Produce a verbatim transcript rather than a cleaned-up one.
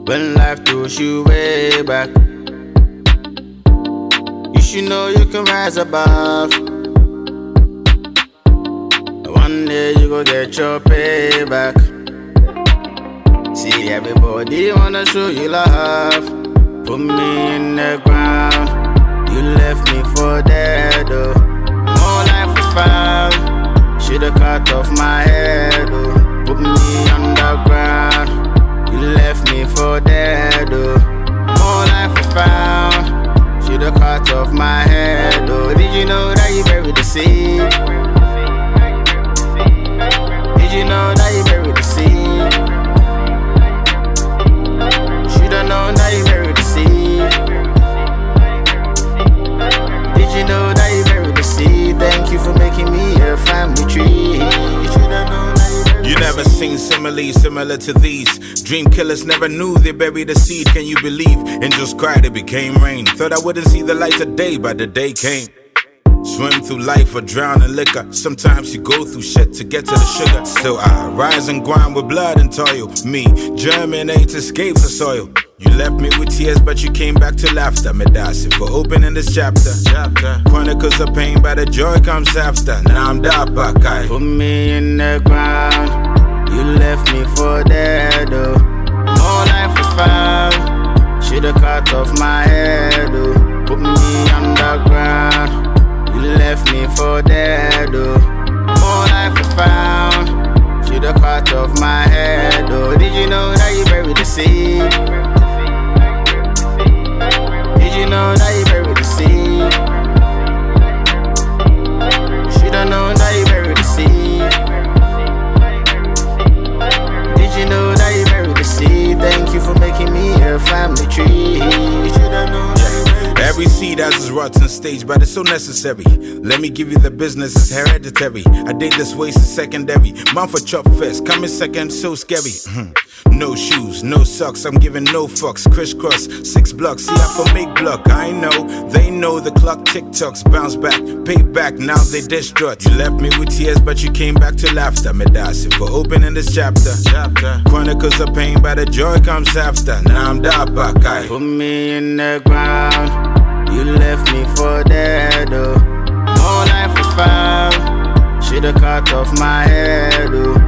when life throws you way back. You should know you can rise above. One day you go get your payback. See, everybody wanna show you love. Put me in the ground. You left me for dead, oh. More life was found. Should've cut off my head, oh. Put me underground. You left me for dead, oh. More life was found. Should've cut off my head, oh. Did you know that you buried the seed? Did you know that you buried the seed? Should've known that you buried the seed. Did you know that you buried the seed? Thank you for making me a family tree. Should've known that you buried You never seen similes similar to these. Dream killers never knew they buried a seed. Can you believe? Angels cried, it became rain. Thought I wouldn't see the light of day, but the day came. Swim through life or drown in liquor. Sometimes you go through shit to get to the sugar. Still I rise and grind with blood and toil. Me, germinate, escape the soil. You left me with tears, but you came back to laughter. Medasi for opening this chapter. chapter. Chronicles of pain, but the joy comes after. Now I'm Dapakai. Put me in the ground. You left me for dead, oh. More life was found. Should've cut off my head, oh. Put me underground. You left me for dead, oh. More life was found. Should've cut off my head, oh. Did you know that you buried the seed? Did you know that you buried the seed? Should've known that you buried the seed. Did you know that you buried the seed? Thank you for making me a family tree. Should've known that you buried the Every seed has its rotten stage, but it's so necessary. Let me give you the business, it's hereditary. I did this waste is secondary. Mount for chop first, coming second, so scary. No shoes, no socks, I'm giving no fucks. Crisscross, six blocks, see I for make block. I know, they know the clock tick-tocks. Bounce back, pay back, now they distraught. You left me with tears, but you came back to laughter. Medasi for opening this chapter. chapter. Chronicles of pain, but the joy comes after. Now I'm Dapakai. Put me in the ground. You left me for dead, oh. More life was found. Should've cut off my head, oh.